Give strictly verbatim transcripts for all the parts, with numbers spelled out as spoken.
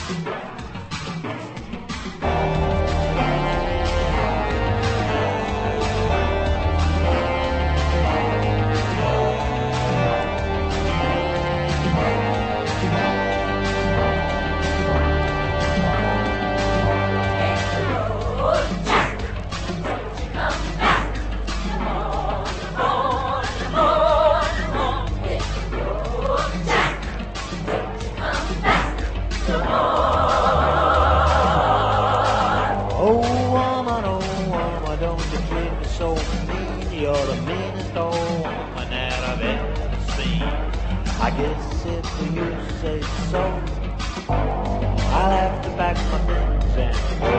Oh woman, oh woman, don't you treat me so mean. You're the meanest old woman that I've ever seen. I guess if you say so, I'll have to pack my things and go.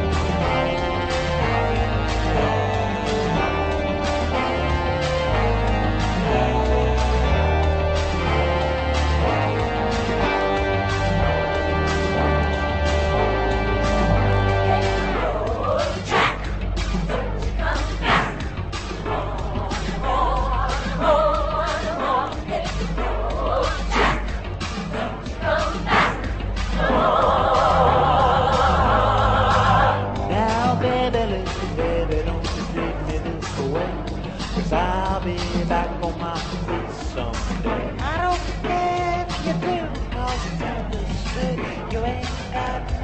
Cause I'll be back on my feet someday. I don't care if you do, cause you understood you ain't got